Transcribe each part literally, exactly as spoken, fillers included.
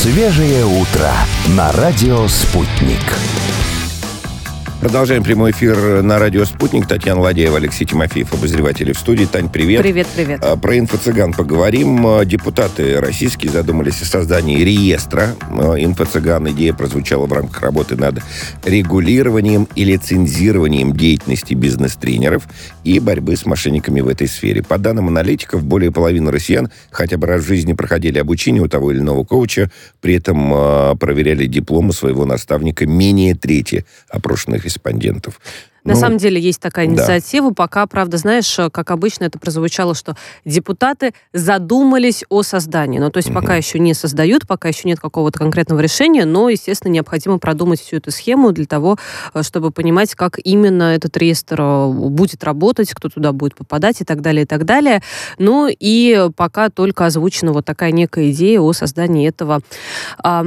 Свежее утро на радио «Спутник». Продолжаем прямой эфир на радио «Спутник». Татьяна Ладеева, Алексей Тимофеев, обозреватели в студии. Тань, привет. Привет, привет. Про инфо-цыган поговорим. Депутаты российские задумались о создании реестра инфо-цыган. Идея прозвучала в рамках работы над регулированием и лицензированием деятельности бизнес-тренеров и борьбы с мошенниками в этой сфере. По данным аналитиков, более половины россиян хотя бы раз в жизни проходили обучение у того или иного коуча, при этом проверяли дипломы своего наставника менее трети опрошенных респондентов. На ну, самом деле есть такая инициатива. Да. Пока, правда, знаешь, как обычно это прозвучало, что депутаты задумались о создании. Ну, то есть угу. пока еще не создают, пока еще нет какого-то конкретного решения, но, естественно, необходимо продумать всю эту схему для того, чтобы понимать, как именно этот реестр будет работать, кто туда будет попадать и так далее, и так далее. Ну, и пока только озвучена вот такая некая идея о создании этого э,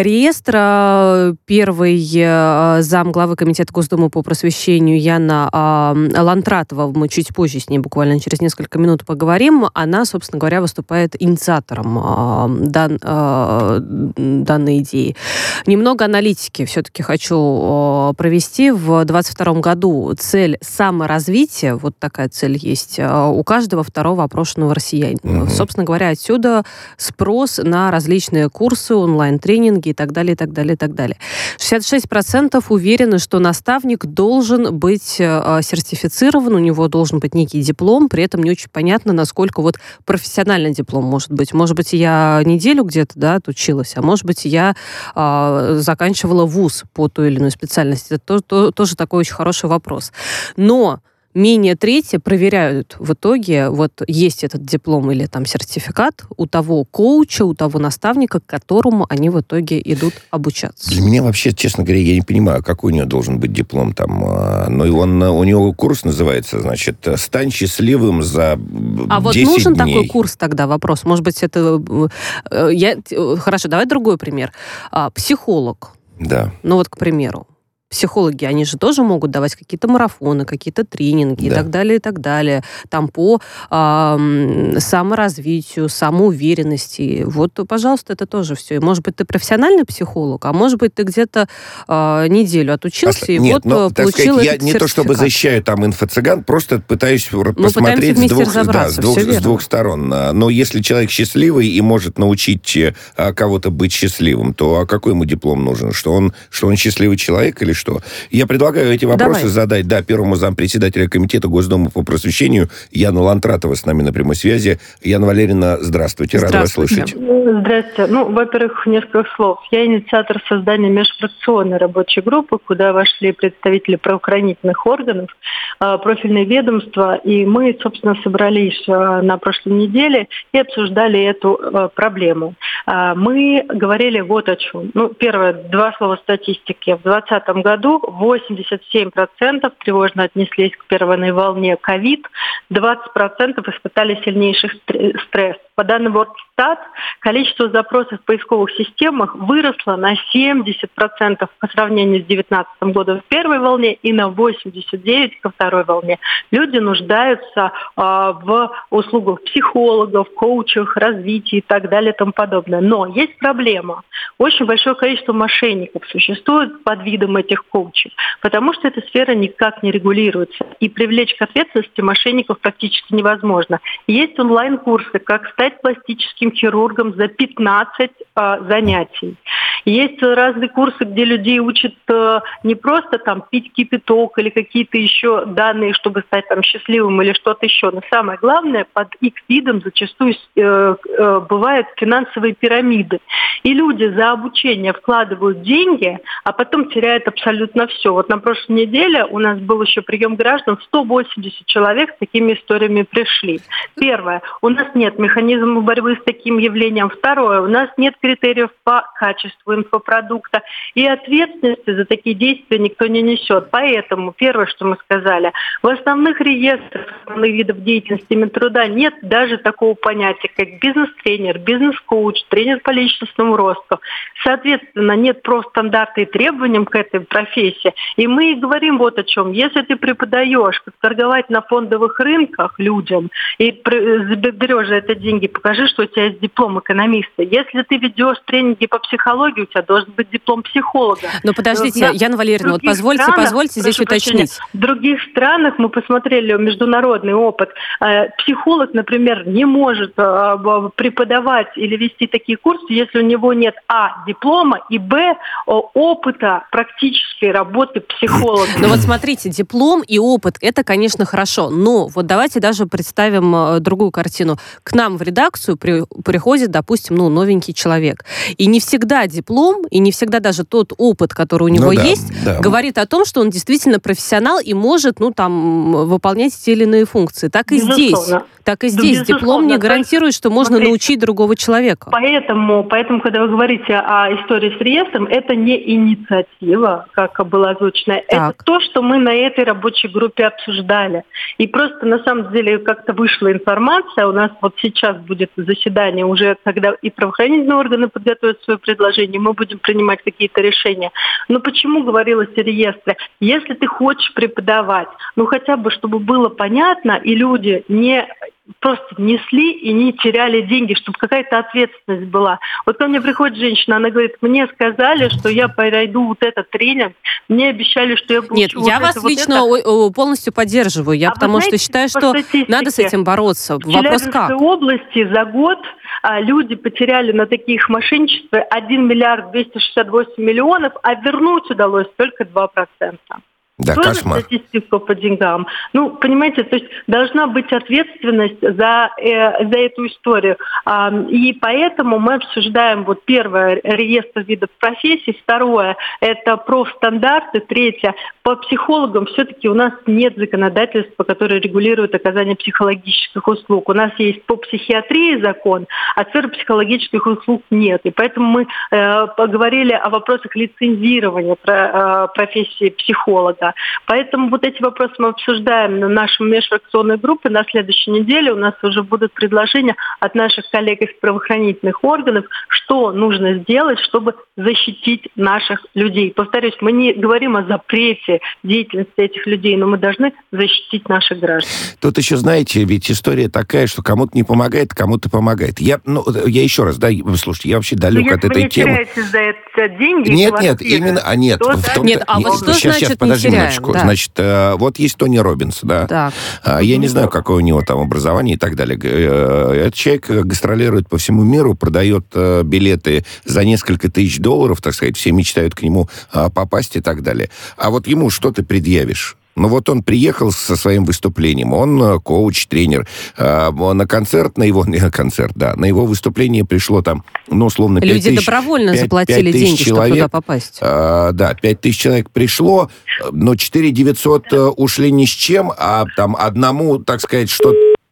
реестра. Первый э, зам главы Комитета Госдумы по просвещению Яна э, Лантратова, мы чуть позже с ней буквально через несколько минут поговорим, она, собственно говоря, выступает инициатором э, дан, э, данной идеи. Немного аналитики все-таки хочу э, провести. В двадцать втором году цель саморазвития, вот такая цель есть, э, у каждого второго опрошенного россиянина. Угу. Собственно говоря, отсюда спрос на различные курсы, онлайн-тренинги и так далее, и так далее, и так далее. шестьдесят шесть процентов уверены, что наставник должен быть э, сертифицирован, у него должен быть некий диплом, при этом не очень понятно, насколько вот профессиональный диплом может быть. Может быть, я неделю где-то, да, отучилась, а может быть, я э, заканчивала вуз по той или иной специальности. Это то, то, тоже такой очень хороший вопрос. Но менее трети проверяют в итоге, вот есть этот диплом или там сертификат у того коуча, у того наставника, к которому они в итоге идут обучаться. Для меня вообще, честно говоря, я не понимаю, какой у него должен быть диплом там. Но он, у него курс называется, значит, «Стань счастливым за десять дней». А вот нужен такой курс тогда? Вопрос. Может быть, это... Я... Хорошо, давай другой пример. Психолог. Да. Ну вот, к примеру. Психологи, они же тоже могут давать какие-то марафоны, какие-то тренинги, да, и так далее, и так далее. Там по э, саморазвитию, самоуверенности. Вот, пожалуйста, это тоже все. И, может быть, ты профессиональный психолог, а может быть, ты где-то э, неделю отучился, а, и нет, вот но, получил сказать, этот я не то чтобы защищаю там инфо-цыган, просто пытаюсь Мы посмотреть с двух, да, с, двух, с двух сторон. Но если человек счастливый и может научить кого-то быть счастливым, то а какой ему диплом нужен? Что он, что он счастливый человек или что? Я предлагаю эти вопросы Давай. задать, да, первому зампредседателя Комитета Госдумы по просвещению Яну Лантратову с нами на прямой связи. Яна Валерьевна, здравствуйте, рада вас слышать. Здравствуйте. Ну, во-первых, несколько слов. Я инициатор создания межфракционной рабочей группы, куда вошли представители правоохранительных органов, профильные ведомства, и мы, собственно, собрались на прошлой неделе и обсуждали эту проблему. Мы говорили вот о чем. Ну, первое, два слова статистики. В двадцатом году восемьдесят семь процентов тревожно отнеслись к первой волне ковид, двадцать процентов испытали сильнейший стресс. По данным Worldstat, количество запросов в поисковых системах выросло на семьдесят процентов по сравнению с две тысячи девятнадцатым годом в первой волне и на восемьдесят девять процентов ко второй волне. Люди нуждаются э, в услугах психологов, коучах, развитии и так далее и тому подобное. Но есть проблема. Очень большое количество мошенников существует под видом этих коучей, потому что эта сфера никак не регулируется. И привлечь к ответственности мошенников практически невозможно. Есть онлайн-курсы, как стать пластическим хирургом за пятнадцать э, занятий. Есть разные курсы, где людей учат э, не просто там пить кипяток или какие-то еще данные, чтобы стать там счастливым или что-то еще. Но самое главное, под их видом зачастую э, э, бывают финансовые пирамиды. И люди за обучение вкладывают деньги, а потом теряют абсолютно все. Вот на прошлой неделе у нас был еще прием граждан, сто восемьдесят человек с такими историями пришли. Первое, у нас нет механизма борьбы с таким явлением. Второе, у нас нет критериев по качеству инфопродукта. И ответственности за такие действия никто не несет. Поэтому первое, что мы сказали, в основных реестрах основных видов деятельности Минтруда нет даже такого понятия, как бизнес-тренер, бизнес-коуч, тренер по личностному росту. Соответственно, нет профстандарта и требованиям к этой профессии. И мы и говорим вот о чем. Если ты преподаешь, как торговать на фондовых рынках людям и берешь за это деньги тренинги, покажи, что у тебя есть диплом экономиста. Если ты ведешь тренинги по психологии, у тебя должен быть диплом психолога. Но подождите, в Яна Валерьевна, вот позвольте, странах, позвольте здесь уточнить. Прощения, в других странах мы посмотрели международный опыт. Психолог, например, не может преподавать или вести такие курсы, если у него нет а. диплома и б. опыта практической работы психолога. Ну вот смотрите, диплом и опыт, это, конечно, хорошо, но вот давайте даже представим другую картину. К нам в редакцию при, приходит, допустим, ну, новенький человек. И не всегда диплом, и не всегда даже тот опыт, который у него ну, да, есть, да. говорит о том, что он действительно профессионал и может, ну, там, выполнять те или иные функции. Так и Безусловно. здесь. Так и здесь. Безусловно. Диплом не гарантирует, что можно Смотрите, научить другого человека. Поэтому, поэтому, когда вы говорите о истории с реестром, это не инициатива, как было озвучено. Так. Это то, что мы на этой рабочей группе обсуждали. И просто, на самом деле, как-то вышла информация. У нас вот сейчас будет заседание уже, когда и правоохранительные органы подготовят свое предложение, мы будем принимать какие-то решения. Но почему говорилось о реестре? Если ты хочешь преподавать, ну хотя бы, чтобы было понятно, и люди не просто несли и не теряли деньги, чтобы какая-то ответственность была. Вот ко мне приходит женщина, она говорит, мне сказали, что я пройду вот этот тренинг, мне обещали, что я получу Нет, вот я это, вас вот лично это. полностью поддерживаю, я А потому знаете, что считаю, по что статистике, надо с этим бороться. В Вопрос Челябинской как? области за год а, люди потеряли на таких мошенничествах один миллиард двести шестьдесят восемь миллионов, а вернуть удалось только два процента. Да, Тоже кошмар. статистику по деньгам. Ну, понимаете, то есть должна быть ответственность за, э, за эту историю. А, и поэтому мы обсуждаем вот первое, реестр видов профессий, второе, это профстандарты, третье, по психологам все-таки у нас нет законодательства, которое регулирует оказание психологических услуг. У нас есть по психиатрии закон, а сферы психологических услуг нет. И поэтому мы э, поговорили о вопросах лицензирования про, э, профессии психолога. Поэтому вот эти вопросы мы обсуждаем на нашей межфракционной группе. На следующей неделе у нас уже будут предложения от наших коллег из правоохранительных органов, что нужно сделать, чтобы защитить наших людей. Повторюсь, мы не говорим о запрете деятельности этих людей, но мы должны защитить наших граждан. Тут еще, знаете, ведь история такая, что кому-то не помогает, кому-то помогает. Я, ну, я еще раз, да, слушайте, я вообще далек от этой темы. Если вы не теряете за это деньги... Нет, нет, именно, а нет. То, в да? том-то, Нет, а вот что сейчас, значит сейчас, не подожди теряем, минуточку. да. Значит, э, вот есть Тони Роббинс, да. Так. А, я не знаю, какое у него там образование и так далее. Э, Этот человек гастролирует по всему миру, продает э, билеты за несколько тысяч долларов, так сказать, все мечтают к нему э, попасть и так далее. А вот ему что ты предъявишь? Ну вот он приехал со своим выступлением, он коуч, тренер, э, на концерт, на его, на концерт, да, на его выступление пришло там, ну, условно, пять тысяч. Люди добровольно пять, заплатили пять тысяч деньги, человек, чтобы туда попасть. Э, да, пять тысяч человек пришло, но четыре тысячи девятьсот э, ушли ни с чем, а там одному, так сказать, что...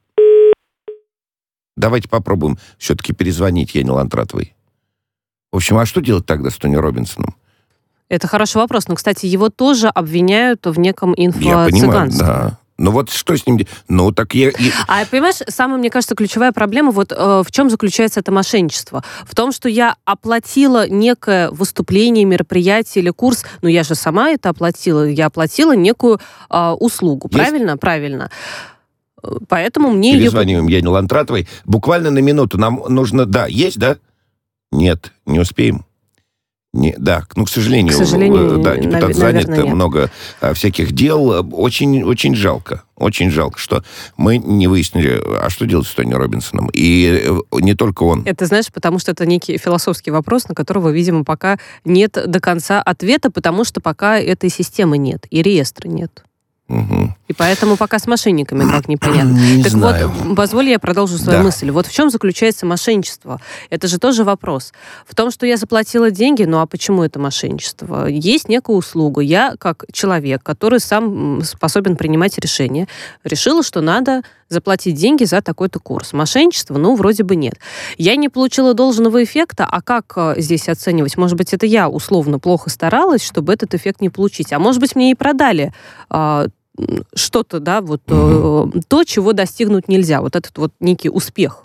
Давайте попробуем все-таки перезвонить Яне Лантратовой. В общем, а что делать тогда с Тони Роббинсоном? Это хороший вопрос. Но, кстати, его тоже обвиняют в неком Я понимаю, инфо-цыганстве. да. Ну вот что с ним... Ну так я... А понимаешь, самая, мне кажется, ключевая проблема, вот э, в чем заключается это мошенничество? В том, что я оплатила некое выступление, мероприятие или курс, ну я же сама это оплатила, я оплатила некую э, услугу. Есть? Правильно? Правильно. Поэтому мне... Перезвоним ее... Яне Лантратовой. Буквально на минуту. Нам нужно... Да, есть, да? Нет, не успеем. Не, да, ну, к сожалению, К сожалению, да, депутат нав- занят, наверное, нет. много а, всяких дел. Очень, очень жалко, очень жалко, что мы не выяснили, а что делать с Тони Роббинсоном. И не только он. Это, знаешь, потому что это некий философский вопрос, на которого, видимо, пока нет до конца ответа, потому что пока этой системы нет, и реестра нет. Угу. И поэтому пока с мошенниками как непонятно. Не так знаю. вот, позволь я продолжу свою Да. мысль. Вот в чем заключается мошенничество? Это же тоже вопрос. В том, что я заплатила деньги, ну а почему это мошенничество? Есть некая услуга. Я, как человек, который сам способен принимать решения, решила, что надо заплатить деньги за такой-то курс. Мошенничество, ну, вроде бы нет. Я не получила должного эффекта, а как здесь оценивать? Может быть, это я условно плохо старалась, чтобы этот эффект не получить. А может быть, мне и продали а, что-то, да, вот угу. то, чего достигнуть нельзя. Вот этот вот некий успех.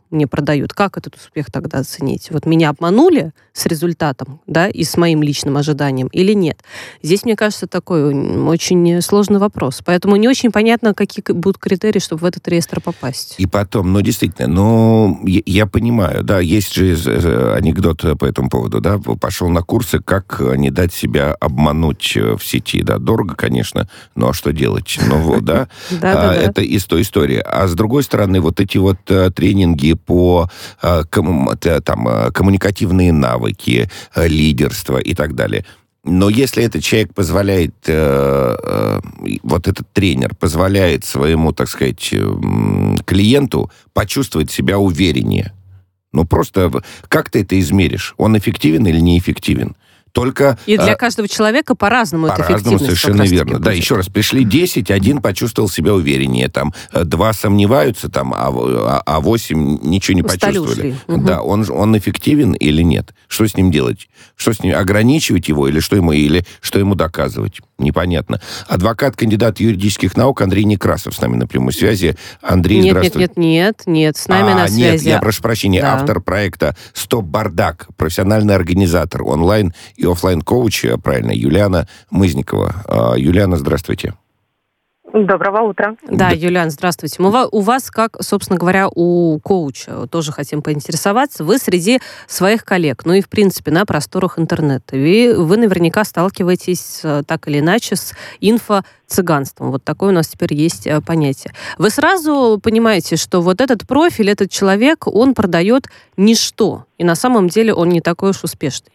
мне продают, как этот успех тогда оценить? Вот меня обманули с результатом, да, и с моим личным ожиданием или нет? Здесь, мне кажется, такой очень сложный вопрос. Поэтому не очень понятно, какие будут критерии, чтобы в этот реестр попасть. И потом, ну, действительно, ну, я, я понимаю, да, есть же анекдот по этому поводу, да, пошел на курсы, как не дать себя обмануть в сети, да, дорого, конечно, но что делать? Ну, вот, да, это из той истории. А с другой стороны, вот эти вот тренинги по там, коммуникативные навыки, лидерство и так далее. Но если этот человек позволяет, э, э, вот этот тренер позволяет своему, так сказать, э, клиенту почувствовать себя увереннее, ну просто как ты это измеришь? Он эффективен или неэффективен? Только, и для а, каждого человека по-разному эта эффективность. По-разному, совершенно верно. Будет. Да, еще раз, пришли десять, один почувствовал себя увереннее, там, два сомневаются, там, а, а восемь ничего не Устали, почувствовали. Угу. Да, он, он эффективен или нет? Что с ним делать? Что с ним, ограничивать его или что ему, или что ему доказывать? Непонятно. Адвокат, кандидат юридических наук Андрей Некрасов с нами на прямой связи. Андрей, нет, здравствуй. Нет, нет, нет, нет, с нами а, на связи. Нет, я прошу прощения, да. Автор проекта «Стоп Бардак», профессиональный организатор онлайн и офлайн-коуч, правильно, Юлиана Мызникова. Юлиана, здравствуйте. Доброго утра. Да, да. Юлиан, здравствуйте. У вас, как, собственно говоря, у коуча, тоже хотим поинтересоваться, вы среди своих коллег, ну и, в принципе, на просторах интернета, вы, вы наверняка сталкиваетесь так или иначе с инфо-цыганством. Вот такое у нас теперь есть понятие. Вы сразу понимаете, что вот этот профиль, этот человек, он продает ничто, и на самом деле он не такой уж успешный.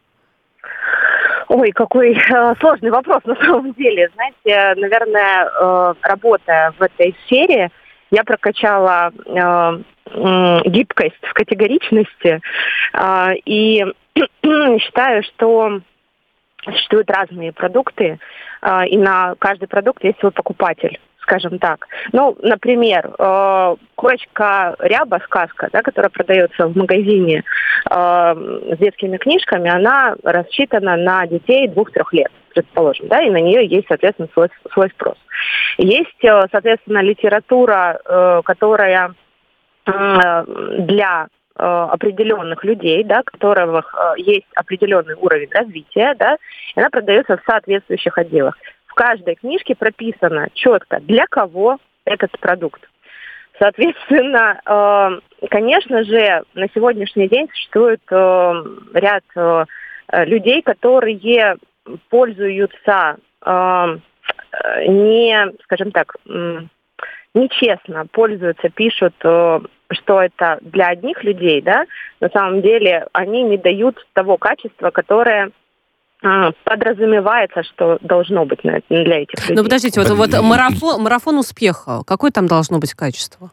Ой, какой э, сложный вопрос на самом деле. Знаете, наверное, э, работая в этой сфере, я прокачала э, э, гибкость в категоричности э, и считаю, что существуют разные продукты, э, и на каждый продукт есть свой покупатель. Скажем так. Ну, например, э, курочка Ряба, сказка, да, которая продается в магазине э, с детскими книжками, она рассчитана на детей двух-трех лет, предположим, да, и на нее есть, соответственно, свой, свой спрос. Есть, соответственно, литература, э, которая э, для э, определенных людей, да, у которых э, есть определенный уровень развития, да, и она продается в соответствующих отделах. В каждой книжке прописано четко, для кого этот продукт. Соответственно, э, конечно же, на сегодняшний день существует э, ряд э, людей, которые пользуются э, не, скажем так, э, нечестно пользуются, пишут, э, что это для одних людей, да, на самом деле они не дают того качества, которое подразумевается, что должно быть для этих людей. Ну, подождите, вот, вот марафон, марафон успеха, какое там должно быть качество?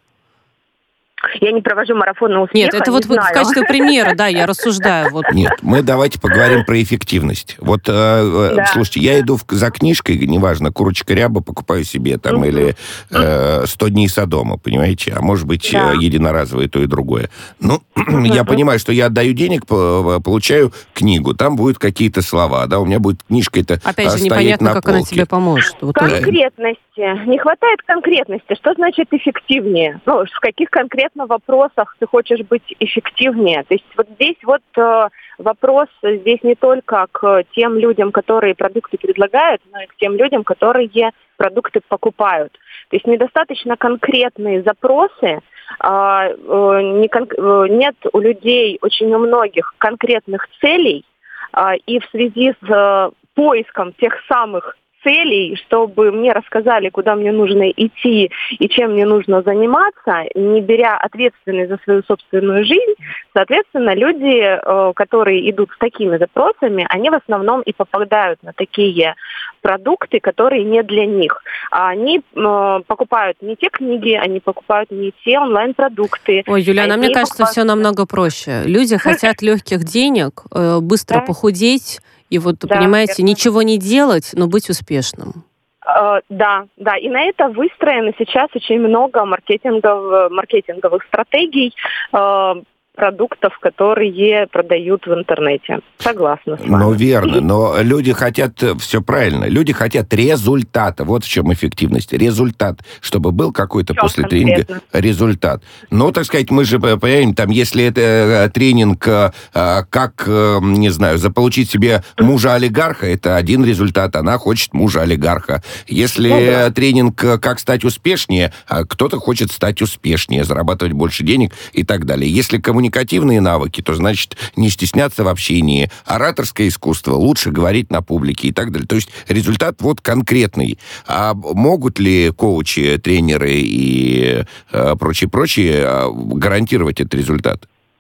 Я не провожу марафоны успеха. Нет, это вот знаю. В качестве примера, да, я рассуждаю. Вот. Нет, мы давайте поговорим про эффективность. Вот, э, да. Слушайте, я иду в, за книжкой, неважно, курочка Ряба, покупаю себе там, mm-hmm. или э, сто дней Содома, понимаете? А может быть, да. единоразовое то и другое. Ну, mm-hmm. я понимаю, что я отдаю денег, получаю книгу, там будут какие-то слова, да, у меня будет книжка это опять же, непонятно, как она тебе поможет. Вот конкретности. Не хватает конкретности. Что значит эффективнее? Ну, в каких конкретно вопросах ты хочешь быть эффективнее? То есть вот здесь вот э, вопрос здесь не только к тем людям, которые продукты предлагают, но и к тем людям, которые продукты покупают. То есть недостаточно конкретные запросы, э, э, не кон- э, нет у людей, очень у многих конкретных целей, э, и в связи с э, поиском тех самых целей, чтобы мне рассказали, куда мне нужно идти и чем мне нужно заниматься, не беря ответственность за свою собственную жизнь, соответственно, люди, которые идут с такими запросами, они в основном и попадают на такие продукты, которые не для них. Они покупают не те книги, они покупают не те онлайн-продукты. Ой, Юлиана, мне кажется, покупают... все намного проще. Люди хотят легких денег, быстро да. похудеть, и вот, да, понимаете, верно. Ничего не делать, но быть успешным. Uh, да, да. И на это выстроено сейчас очень много маркетингов, маркетинговых стратегий. Uh, продуктов, которые продают в интернете. Согласна с вами. Ну, верно, но люди хотят, все правильно, люди хотят результата. Вот в чем эффективность. Результат, чтобы был какой-то после конкретно? тренинга результат. Ну, так сказать, мы же понимаем, там, если это тренинг, как, не знаю, заполучить себе мужа-олигарха, это один результат, она хочет мужа-олигарха. Если ну, да. тренинг, как стать успешнее, кто-то хочет стать успешнее, зарабатывать больше денег и так далее. Если коммуникация коммуникативные навыки, то, значит, не стесняться в общении, ораторское искусство, лучше говорить на публике и так далее. То есть результат вот конкретный. А могут ли коучи, тренеры и э, прочие-прочие э, гарантировать этот результат?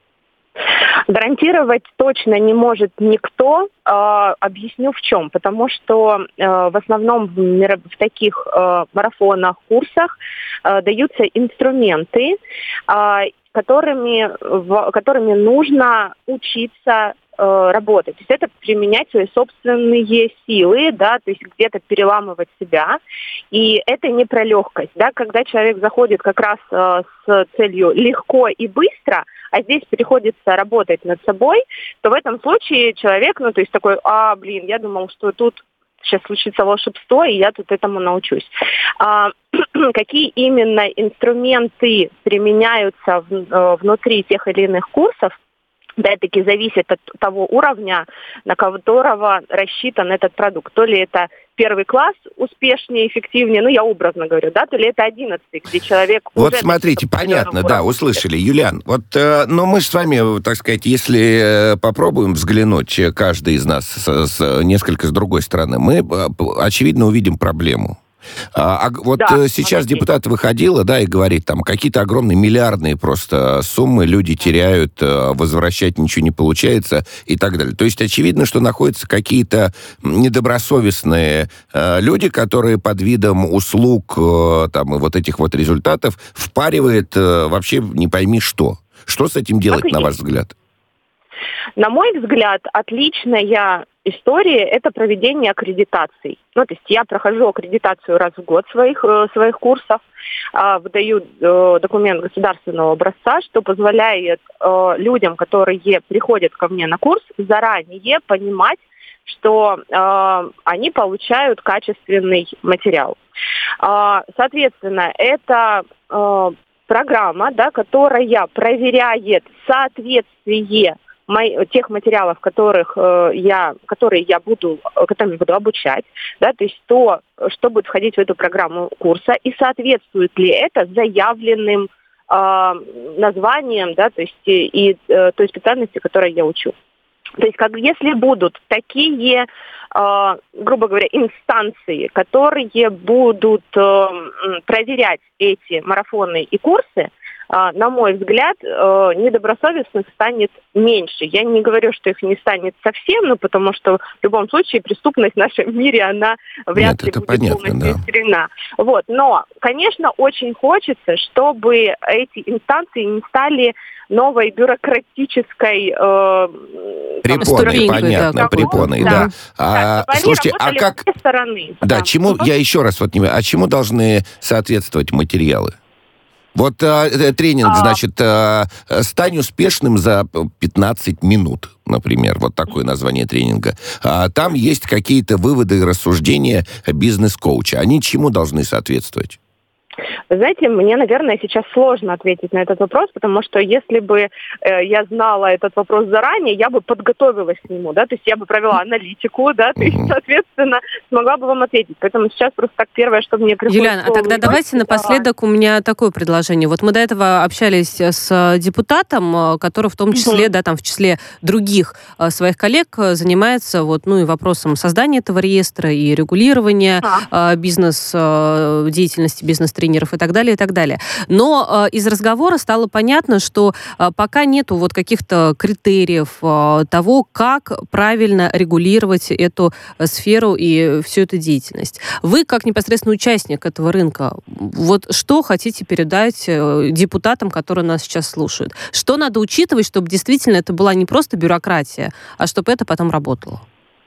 Гарантировать точно не может никто. Э, объясню в чем. Потому что э, в основном в, мир... в таких э, марафонах, курсах э, даются инструменты, э, которыми, в, которыми нужно учиться э, работать. То есть это применять свои собственные силы, да, то есть где-то переламывать себя. И это не про легкость, да, когда человек заходит как раз э, с целью легко и быстро, а здесь приходится работать над собой, то в этом случае человек, ну, то есть такой, а, блин, я думал, что тут сейчас случится волшебство, и я тут этому научусь. А, какие именно инструменты применяются в, внутри тех или иных курсов, опять-таки зависит от того уровня, на которого рассчитан этот продукт. То ли это первый класс успешнее, эффективнее, ну, я образно говорю, да, то ли это одиннадцатый, где человек... Вот уже смотрите, понятно, да, услышали. Юлиан, вот, э, ну, мы же с вами, так сказать, если э, попробуем взглянуть, каждый из нас с, с, несколько с другой стороны, мы, э, очевидно, увидим проблему. А, а вот да, сейчас молодец. Депутат выходила, да, и говорит, там, какие-то огромные миллиардные просто суммы люди теряют, возвращать ничего не получается и так далее. То есть очевидно, что находятся какие-то недобросовестные э, люди, которые под видом услуг э, там, и вот этих вот результатов впаривают э, вообще не пойми что. Что с этим делать, на ваш взгляд? На мой взгляд, отличная история – это проведение аккредитаций. Ну, то есть я прохожу аккредитацию раз в год своих, своих курсов, выдаю документ государственного образца, что позволяет людям, которые приходят ко мне на курс, заранее понимать, что э, они получают качественный материал. Э, соответственно, это э, программа, да, которая проверяет соответствие тех материалов, которых э, я, которые я буду, которыми буду обучать, да, то есть то, что будет входить в эту программу курса, и соответствует ли это заявленным э, названием, да, то есть и, и э, той специальности, которой я учу. То есть, как если будут такие, э, грубо говоря, инстанции, которые будут э, проверять эти марафоны и курсы, на мой взгляд, недобросовестных станет меньше. Я не говорю, что их не станет совсем, но потому что в любом случае преступность в нашем мире, она вряд ли будет понятно, полностью да. искоренена. Вот. Но, конечно, очень хочется, чтобы эти инстанции не стали новой бюрократической э, препоной, понятно, да, препоной, да. да. А, да слушайте, а как... стороны. Да, Да. чему, Uh-huh. я еще раз вот не а чему должны соответствовать материалы? Вот а, тренинг, а... значит, а, «Стань успешным за пятнадцать минут», например, вот такое название тренинга. А, там есть какие-то выводы и рассуждения бизнес-коуча. Они чему должны соответствовать? Вы знаете, мне, наверное, сейчас сложно ответить на этот вопрос, потому что если бы э, я знала этот вопрос заранее, я бы подготовилась к нему, да, то есть я бы провела аналитику, да, то есть, соответственно, смогла бы вам ответить. Поэтому сейчас просто так первое, что мне приходит... Юлиан, а тогда давайте напоследок у меня такое предложение. Вот мы до этого общались с депутатом, который в том числе, да, там в числе других своих коллег занимается вот, ну, и вопросом создания этого реестра и регулирования а. бизнес-деятельности, бизнес-тренеров и так далее, и так далее. Но э, из разговора стало понятно, что э, пока нету вот каких-то критериев э, того, как правильно регулировать эту э, сферу и всю эту деятельность. Вы, как непосредственный участник этого рынка, вот что хотите передать э, депутатам, которые нас сейчас слушают? Что надо учитывать, чтобы действительно это была не просто бюрократия, а чтобы это потом работало?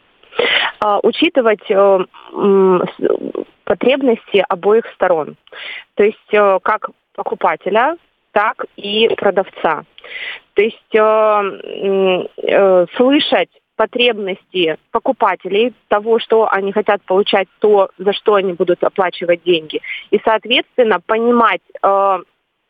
Uh, учитывать uh, um, потребности обоих сторон. То есть uh, как покупателя, так и продавца. То есть э, э, слышать потребности покупателей, того, что они хотят получать, то, за что они будут оплачивать деньги. И, соответственно, понимать э,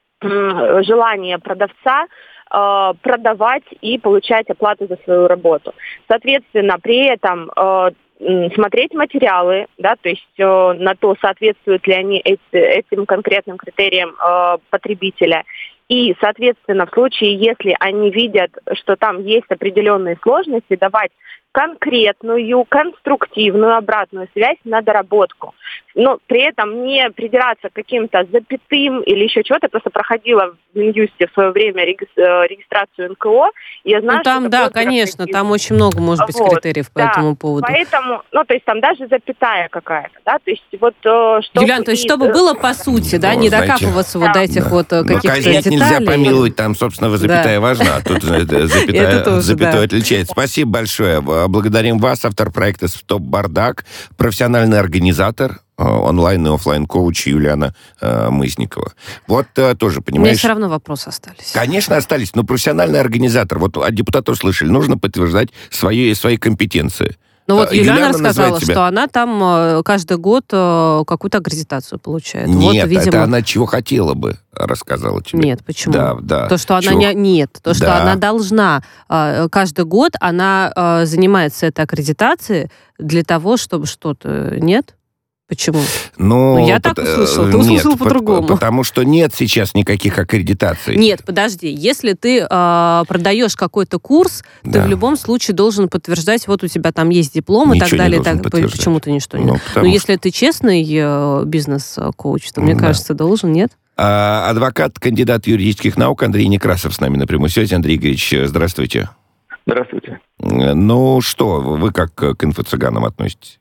э, желание продавца э, продавать и получать оплату за свою работу. Соответственно, при этом э, смотреть материалы, да, то есть э, на то, соответствуют ли они эти, этим конкретным критериям э, потребителя. И, соответственно, в случае, если они видят, что там есть определенные сложности, давать конкретную, конструктивную обратную связь на доработку. Но при этом не придираться к каким-то запятым или еще чего-то. Я просто проходила в Минюсте в свое время регистрацию эн ка о. И я знаю, ну, там, что да, конечно, там очень много, может быть, вот, критериев по да, этому поводу. Поэтому, ну, то есть там даже запятая какая-то, да, то есть вот... Чтобы Юлиан, то есть и, чтобы было по сути, да, ну, не знаете, докапываться да, вот до этих да. вот каких-то казнить деталей. нельзя помиловать, там, собственно, запятая важна, а тут запятая, запятая отличается. Спасибо большое. Благодарим вас, автор проекта «Стоп Бардак», профессиональный организатор, онлайн и офлайн коуч Юлиана э, Мысникова. Вот э, тоже, понимаешь... У меня все равно вопросы остались. Конечно, остались, но профессиональный организатор, вот от депутатов слышали, нужно подтверждать свои, свои компетенции. Ну вот Юлиана, Юлиана рассказала, себя... что она там каждый год какую-то аккредитацию получает. Нет, вот, видимо... это она чего хотела бы, рассказала тебе. Нет, почему? Да, да. То, что она чего... не... Нет, то, что да. она должна... Каждый год она занимается этой аккредитацией для того, чтобы что-то... Нет? Почему? Ну, ну, я так услышала, ты услышала нет, по-другому. По- потому что нет сейчас никаких аккредитаций. Нет, подожди. Если ты э, продаешь какой-то курс, да. ты в любом случае должен подтверждать, вот у тебя там есть диплом Ничего и так далее. Так, почему ты ничто не... Ну, Но если ты честный э, бизнес-коуч, то, мне да. кажется, должен, нет? А, адвокат, кандидат юридических наук Андрей Некрасов с нами на прямой связи. Андрей Игоревич, здравствуйте. Здравствуйте. Ну что, вы как к инфо-цыганам относитесь?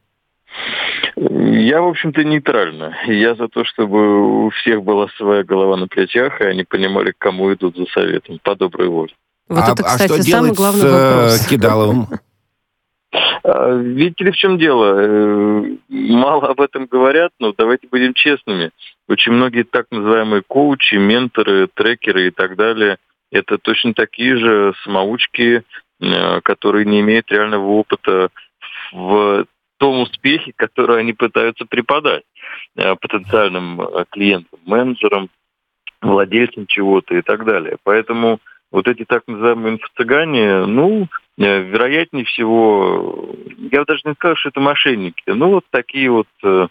Я, в общем-то, нейтрально. Я за то, чтобы у всех была своя голова на плечах, и они понимали, к кому идут за советом, по доброй воле. Вот а, это, кстати, а что самый делать главный с вопрос. Кидаловым? Видите ли, в чем дело? Мало об этом говорят, но давайте будем честными. Очень многие так называемые коучи, менторы, трекеры и так далее, это точно такие же самоучки, которые не имеют реального опыта в том успехе, который они пытаются преподать потенциальным клиентам, менеджерам, владельцам чего-то и так далее. Поэтому вот эти так называемые инфо-цыгане, ну, вероятнее всего, я даже не скажу, что это мошенники, ну, вот такие вот э,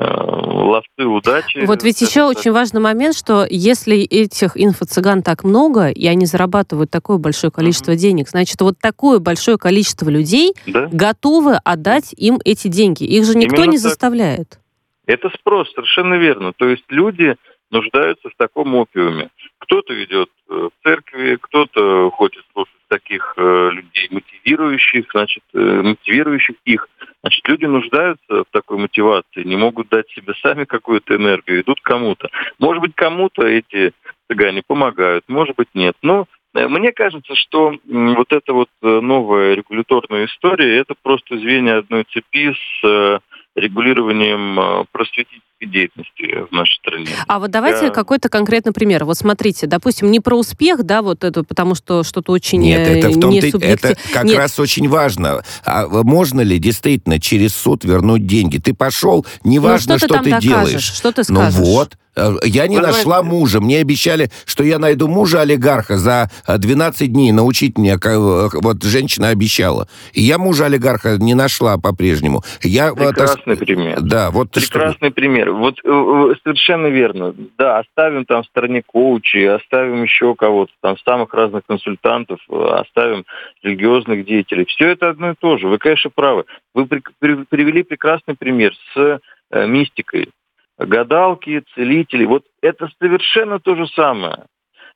ловцы удачи. Вот ведь еще так. очень важный момент, что если этих инфо-цыган так много, и они зарабатывают такое большое количество mm-hmm. денег, значит, вот такое большое количество людей да? готовы отдать им эти деньги. Их же никто Именно не так. заставляет. Это спрос, совершенно верно. То есть люди нуждаются в таком опиуме. Кто-то ведет в церкви, кто-то хочет слушать таких э, людей мотивирующих, значит, э, мотивирующих их. Значит, люди нуждаются в такой мотивации, не могут дать себе сами какую-то энергию, идут кому-то. Может быть, кому-то эти цыгане помогают, может быть, нет. Но э, мне кажется, что э, вот эта вот э, новая регуляторная история, это просто звенья одной цепи с э, регулированием э, просветительской деятельности в нашей стране. А вот давайте Я... какой-то конкретный пример. Вот смотрите, допустим, не про успех, да, вот это, потому что что-то очень Нет, это в том не ты, это как Нет. раз очень важно. А можно ли действительно через суд вернуть деньги? Ты пошел, неважно, ну, что, что ты, там ты докажешь, делаешь. Что ты скажешь? Ну вот. Я не Вы нашла знаете... мужа. Мне обещали, что я найду мужа-олигарха за двенадцать дней. Научить меня, как вот женщина обещала. И я мужа-олигарха не нашла по-прежнему. Я, Прекрасный вот, пример. Да, вот Прекрасный что... пример. Вот совершенно верно. Да, оставим там в стороне коучи, оставим еще кого-то, там самых разных консультантов, оставим религиозных деятелей. Все это одно и то же. Вы, конечно, правы. Вы при- при- привели прекрасный пример с э, мистикой. Гадалки, целители. Вот это совершенно то же самое.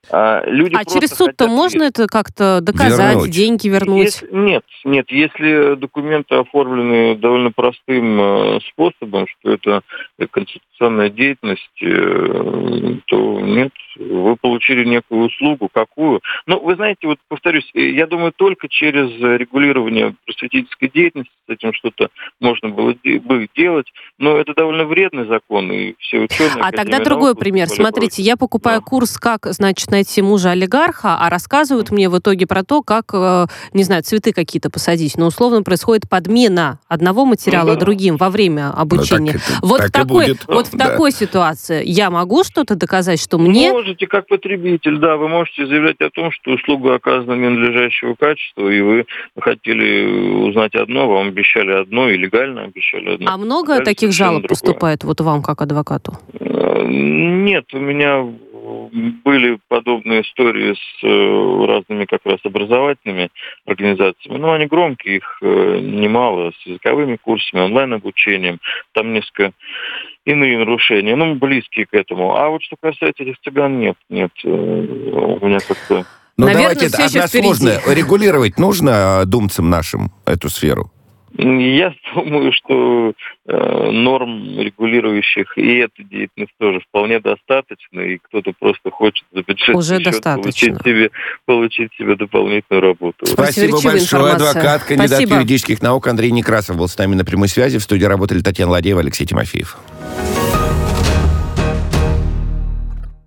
А, люди а через суд-то хотят... можно это как-то доказать, вернуть. деньги вернуть? Если, нет, нет, если документы оформлены довольно простым э, способом, что это конституционная деятельность, э, то нет, вы получили некую услугу, какую. Но вы знаете, вот повторюсь, я думаю, только через регулирование просветительской деятельности с этим что-то можно было бы делать, но это довольно вредный закон, и все ученые... А тогда другой пример. Смотрите, я покупаю да. курс, как, значит, найти мужа-олигарха, а рассказывают мне в итоге про то, как, не знаю, цветы какие-то посадить. Но условно происходит подмена одного материала ну, да. другим во время обучения. Ну, так это, вот так в, такой, будет. вот в да. такой ситуации я могу что-то доказать, что мне... Можете, как потребитель, да, вы можете заявлять о том, что услуга оказана ненадлежащего качества, и вы хотели узнать одно, вам обещали одно, и легально обещали одно. А много Дали таких жалоб другое. поступает вот вам, как адвокату? Нет, у меня были подобные истории с разными как раз образовательными организациями. Но они громкие, их немало, с языковыми курсами, онлайн-обучением. Там несколько иные нарушения, ну, близкие к этому. А вот что касается этих цыган, нет, нет. У меня как-то... Ну, Наверное, давайте все еще односложно. впереди. Регулировать нужно думцам нашим эту сферу? Я думаю, что э, норм, регулирующих и эту деятельность тоже вполне достаточно, и кто-то просто хочет за бюджетный Уже счет достаточно. получить себе, получить себе дополнительную работу. Спасибо большое. Информация. Адвокат, кандидат Спасибо. юридических наук Андрей Некрасов был с нами на прямой связи. В студии работали Татьяна Ладеева, Алексей Тимофеев.